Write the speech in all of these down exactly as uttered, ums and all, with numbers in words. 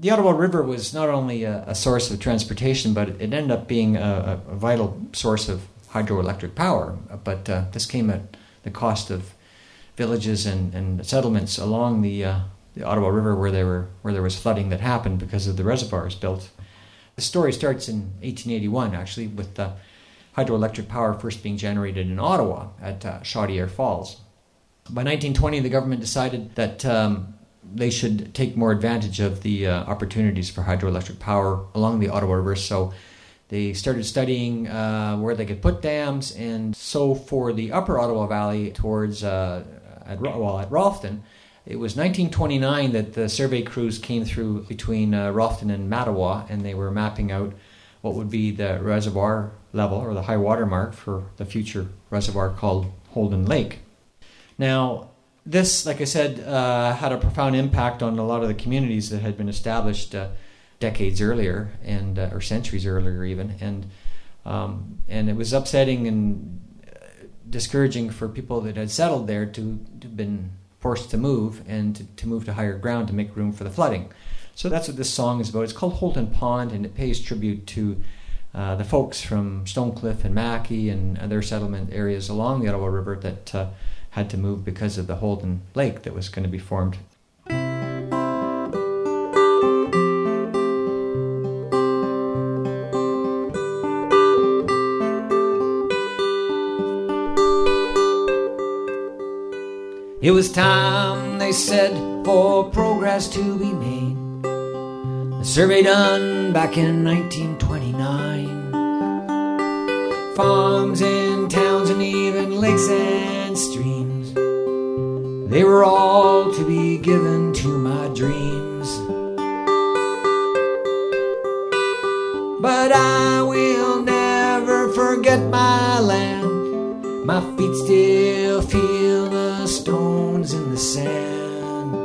the Ottawa River was not only a, a source of transportation, but it ended up being a, a vital source of hydroelectric power. But uh, this came at the cost of villages and, and settlements along the, uh, the Ottawa River where there were where there was flooding that happened because of the reservoirs built. The story starts in eighteen eighty-one, actually, with the hydroelectric power first being generated in Ottawa at uh, Chaudière Falls. By nineteen twenty, the government decided that um, they should take more advantage of the uh, opportunities for hydroelectric power along the Ottawa River, so they started studying uh, where they could put dams, and so for the upper Ottawa Valley towards, uh, at, well, at Ralphton, it was nineteen twenty-nine that the survey crews came through between uh, Ralphton and Mattawa, and they were mapping out what would be the reservoir level, or the high water mark for the future reservoir called Holden Lake. Now, this, like I said, uh, had a profound impact on a lot of the communities that had been established uh, decades earlier, and uh, or centuries earlier even, and um, and it was upsetting and discouraging for people that had settled there to to have been forced to move and to, to move to higher ground to make room for the flooding. So that's what this song is about. It's called Holden Pond, and it pays tribute to uh, the folks from Stonecliff and Mackay and other settlement areas along the Ottawa River that uh, had to move because of the Holden Lake that was going to be formed. It was time, they said, for progress to be made. A survey done back in nineteen twenty-nine. Farms and towns and even lakes and streams, they were all to be given to my dreams. But I will never forget my land. My feet still feel the stones in the sand.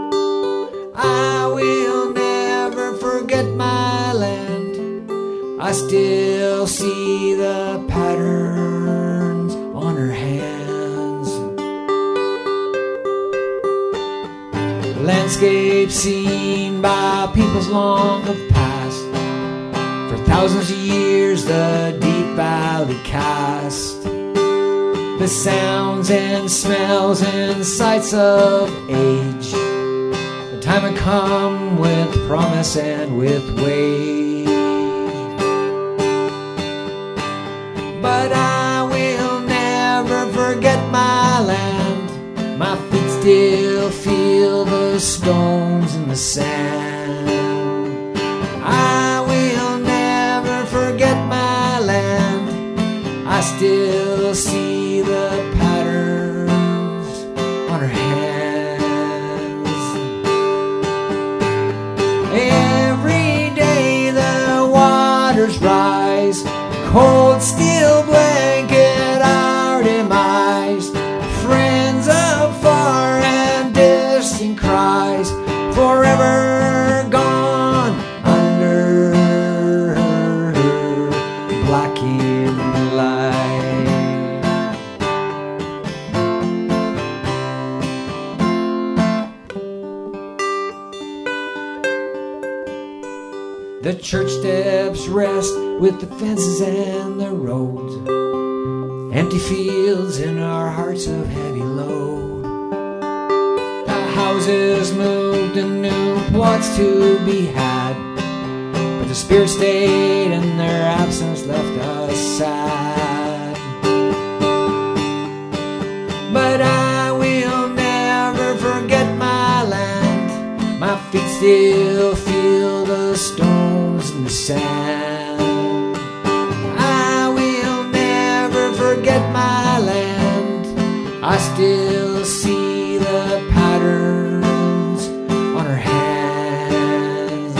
I will never forget my land. I still see the patterns on her hands. Landscape seen by peoples long of past. For thousands of years the deep valley cast the sounds and smells and sights of age. The time had come with promise and with wage. But I will never forget my land. My feet still feel the stones in the sand. I will never forget my land. I still see the patterns on her hands. Every day the waters rise, cold steel blanket our demise. Friends of far and distant cries, forever gone under her blackened light. The church steps rest with the fences and the roads, empty fields in our hearts of heavy load. The houses moved and new plots to be had, but the spirit stayed and their absence left us sad. But I will never forget my land. My feet still feel the stones in the sand. I will never forget my land. I still see the patterns on her hands.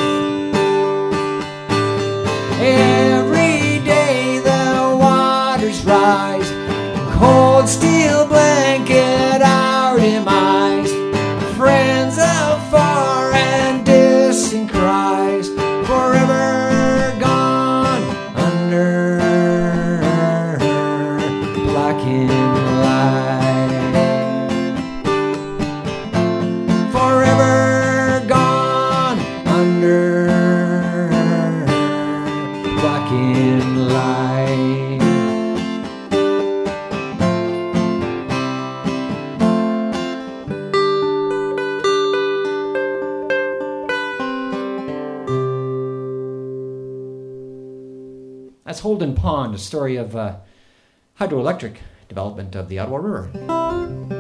Every day the waters rise, cold steel blanket our demise. Friends of far and distant cries, forever gone under blackened light. That's Holden Pond, a story of uh, hydroelectric development of the Ottawa River.